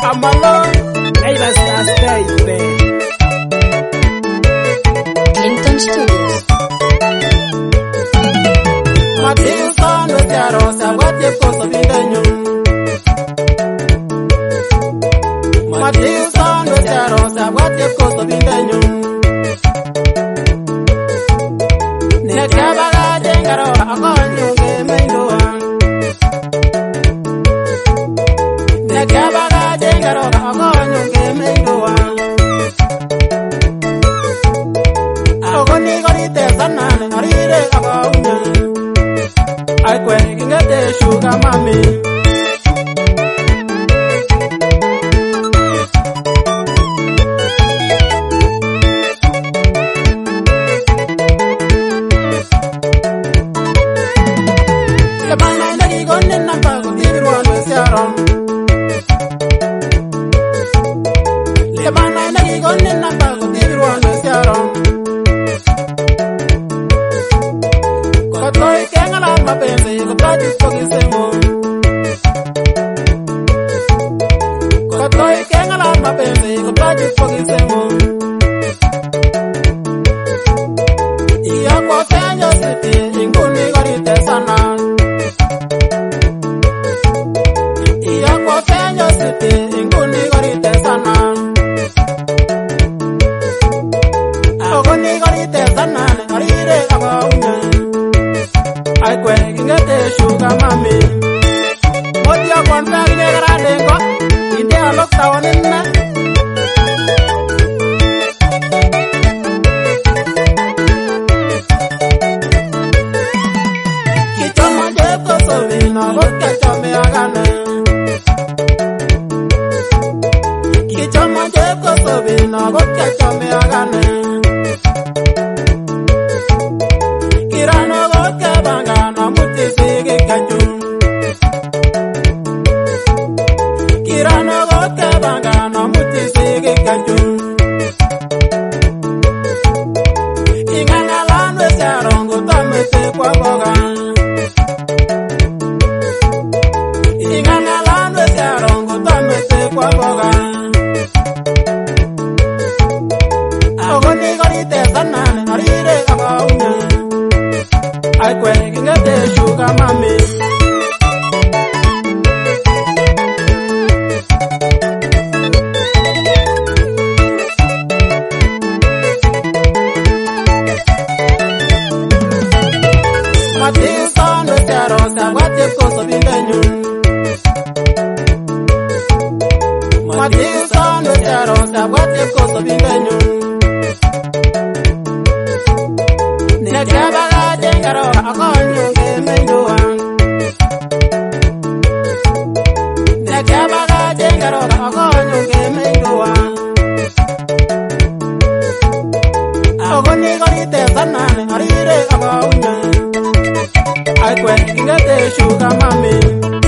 Amalo, Eva stay there. Clinton Studios. Matthew son with your rosa, what you post of Vindanyu. Matthew son with your rosa, what you post of Vindanyu. Nekabaga jengaro, I'm going to get me no one. Nekabaga jengaro, I'm going to get me no one. I'm going to go to the sun and read it about me. I can get the sugar mommy. The man I know gone in number of everyone was around. The man I know gone in number of everyone was around. Got toy can allow my baby, the blood is fucking same one. Got toy can allow my baby, the blood is fucking same one. Yeah, what can you say? In good nigga, it's a man. I can get the sugar mommy. What you want to get in there? Look down in there. Kitchen, get the Savina, look at me again. Kitchen, get the Savina, look at me again. I can get the sugar mommy. Matthew son with your rosa, what you post of Vindanyu. Matthew son with your rosa, what you post of Vindanyu. Nekabaga jengaro, I'm going to get me no one. Nekabaga jengaro, I'm going to get me no one. I'm going to go to the sun and read it about me. I can get the sugar mommy.